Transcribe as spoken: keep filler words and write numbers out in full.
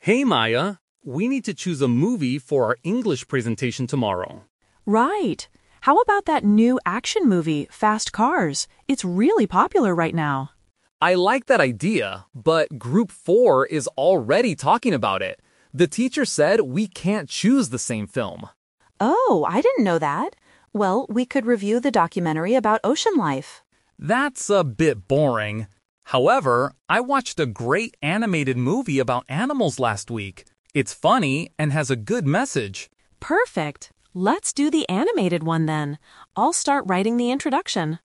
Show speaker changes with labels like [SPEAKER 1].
[SPEAKER 1] Hey Maya, we need to choose a movie for our English presentation tomorrow.
[SPEAKER 2] Right. How about that new action movie, Fast Cars? It's really popular right now.
[SPEAKER 3] I like that idea, but Group four is already talking about it. The teacher said we can't choose the same film.
[SPEAKER 4] Oh, I didn't know that. Well, we could review the documentary about ocean life.
[SPEAKER 3] That's a bit boring. However, I watched a great animated movie about animals last week. It's funny and has a good message.
[SPEAKER 2] Perfect. Let's do the animated one then. I'll start writing the introduction.